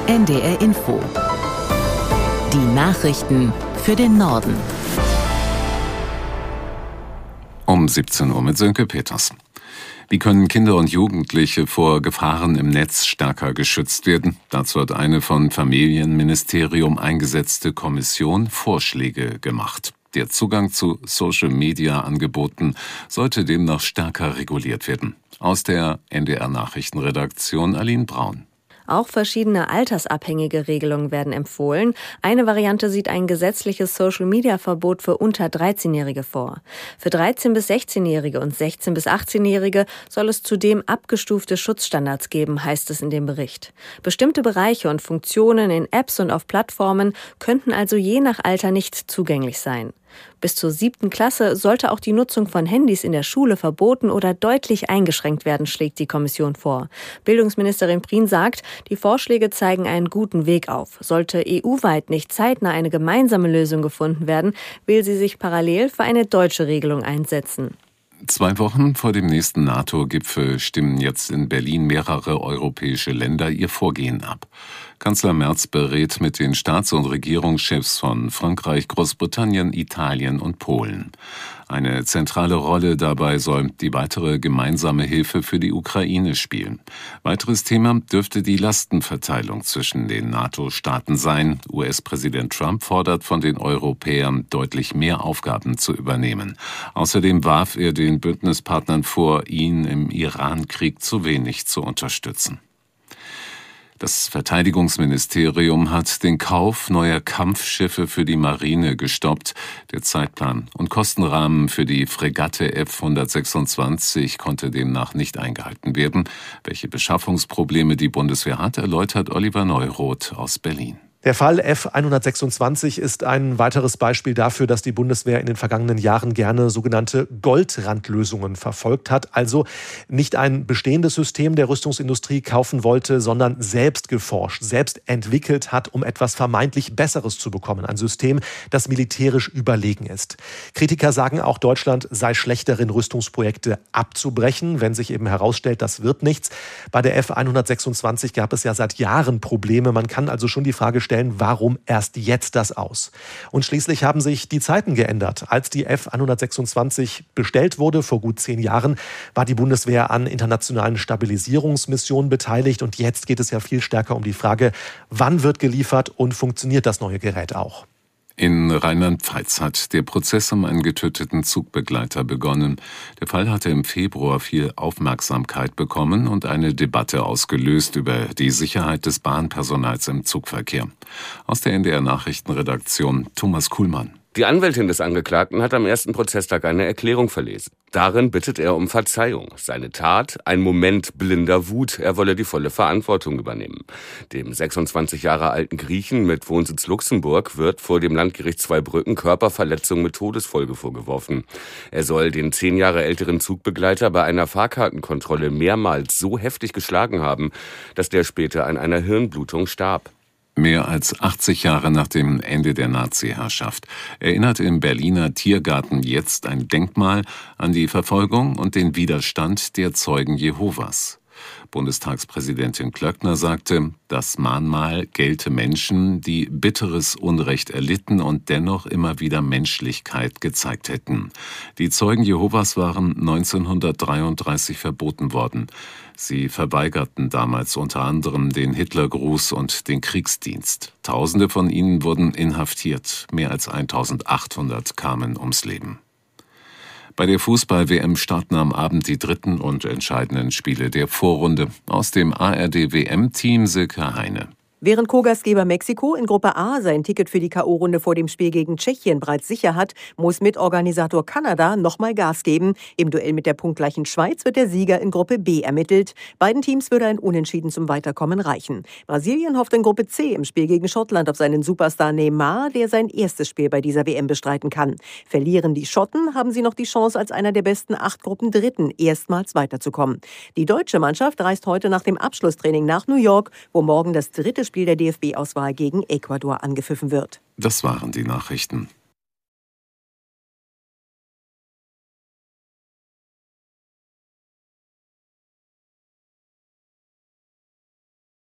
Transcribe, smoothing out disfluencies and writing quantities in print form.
NDR Info. Die Nachrichten für den Norden. Um 17 Uhr mit Sönke Peters. Wie können Kinder und Jugendliche vor Gefahren im Netz stärker geschützt werden? Dazu hat eine vom Familienministerium eingesetzte Kommission Vorschläge gemacht. Der Zugang zu Social-Media-Angeboten sollte demnach stärker reguliert werden. Aus der NDR-Nachrichtenredaktion Aline Braun. Auch verschiedene altersabhängige Regelungen werden empfohlen. Eine Variante sieht ein gesetzliches Social-Media-Verbot für unter 13-Jährige vor. Für 13- bis 16-Jährige und 16- bis 18-Jährige soll es zudem abgestufte Schutzstandards geben, heißt es in dem Bericht. Bestimmte Bereiche und Funktionen in Apps und auf Plattformen könnten also je nach Alter nicht zugänglich sein. Bis zur 7. Klasse sollte auch die Nutzung von Handys in der Schule verboten oder deutlich eingeschränkt werden, schlägt die Kommission vor. Bildungsministerin Prien sagt, die Vorschläge zeigen einen guten Weg auf. Sollte EU-weit nicht zeitnah eine gemeinsame Lösung gefunden werden, will sie sich parallel für eine deutsche Regelung einsetzen. 2 Wochen vor dem nächsten NATO-Gipfel stimmen jetzt in Berlin mehrere europäische Länder ihr Vorgehen ab. Kanzler Merz berät mit den Staats- und Regierungschefs von Frankreich, Großbritannien, Italien und Polen. Eine zentrale Rolle dabei soll die weitere gemeinsame Hilfe für die Ukraine spielen. Weiteres Thema dürfte die Lastenverteilung zwischen den NATO-Staaten sein. US-Präsident Trump fordert von den Europäern, deutlich mehr Aufgaben zu übernehmen. Außerdem warf er den Bündnispartnern vor, ihn im Iran-Krieg zu wenig zu unterstützen. Das Verteidigungsministerium hat den Kauf neuer Kampfschiffe für die Marine gestoppt. Der Zeitplan und Kostenrahmen für die Fregatte F-126 konnte demnach nicht eingehalten werden. Welche Beschaffungsprobleme die Bundeswehr hat, erläutert Oliver Neuroth aus Berlin. Der Fall F-126 ist ein weiteres Beispiel dafür, dass die Bundeswehr in den vergangenen Jahren gerne sogenannte Goldrandlösungen verfolgt hat. Also nicht ein bestehendes System der Rüstungsindustrie kaufen wollte, sondern selbst geforscht, selbst entwickelt hat, um etwas vermeintlich Besseres zu bekommen. Ein System, das militärisch überlegen ist. Kritiker sagen auch, Deutschland sei schlecht darin, Rüstungsprojekte abzubrechen, wenn sich eben herausstellt, das wird nichts. Bei der F-126 gab es ja seit Jahren Probleme. Man kann also schon die Frage stellen, warum erst jetzt das aus? Und schließlich haben sich die Zeiten geändert. Als die F-126 bestellt wurde, vor gut 10 Jahren, war die Bundeswehr an internationalen Stabilisierungsmissionen beteiligt. Und jetzt geht es ja viel stärker um die Frage, wann wird geliefert und funktioniert das neue Gerät auch? In Rheinland-Pfalz hat der Prozess um einen getöteten Zugbegleiter begonnen. Der Fall hatte im Februar viel Aufmerksamkeit bekommen und eine Debatte ausgelöst über die Sicherheit des Bahnpersonals im Zugverkehr. Aus der NDR-Nachrichtenredaktion Thomas Kuhlmann. Die Anwältin des Angeklagten hat am ersten Prozesstag eine Erklärung verlesen. Darin bittet er um Verzeihung. Seine Tat, ein Moment blinder Wut, er wolle die volle Verantwortung übernehmen. Dem 26 Jahre alten Griechen mit Wohnsitz Luxemburg wird vor dem Landgericht Zweibrücken Körperverletzung mit Todesfolge vorgeworfen. Er soll den 10 Jahre älteren Zugbegleiter bei einer Fahrkartenkontrolle mehrmals so heftig geschlagen haben, dass der später an einer Hirnblutung starb. Mehr als 80 Jahre nach dem Ende der Nazi-Herrschaft erinnert im Berliner Tiergarten jetzt ein Denkmal an die Verfolgung und den Widerstand der Zeugen Jehovas. Bundestagspräsidentin Klöckner sagte, das Mahnmal gelte Menschen, die bitteres Unrecht erlitten und dennoch immer wieder Menschlichkeit gezeigt hätten. Die Zeugen Jehovas waren 1933 verboten worden. Sie verweigerten damals unter anderem den Hitlergruß und den Kriegsdienst. Tausende von ihnen wurden inhaftiert. Mehr als 1800 kamen ums Leben. Bei der Fußball-WM starten am Abend die dritten und entscheidenden Spiele der Vorrunde. Aus dem ARD-WM-Team Silke Heine. Während Co-Gastgeber Mexiko in Gruppe A sein Ticket für die K.O.-Runde vor dem Spiel gegen Tschechien bereits sicher hat, muss Mitorganisator Kanada nochmal Gas geben. Im Duell mit der punktgleichen Schweiz wird der Sieger in Gruppe B ermittelt. Beiden Teams würde ein Unentschieden zum Weiterkommen reichen. Brasilien hofft in Gruppe C im Spiel gegen Schottland auf seinen Superstar Neymar, der sein erstes Spiel bei dieser WM bestreiten kann. Verlieren die Schotten, haben sie noch die Chance, als einer der besten 8 Gruppendritten erstmals weiterzukommen. Die deutsche Mannschaft reist heute nach dem Abschlusstraining nach New York, wo morgen das dritte Spiel der DFB-Auswahl gegen Ecuador angepfiffen wird. Das waren die Nachrichten.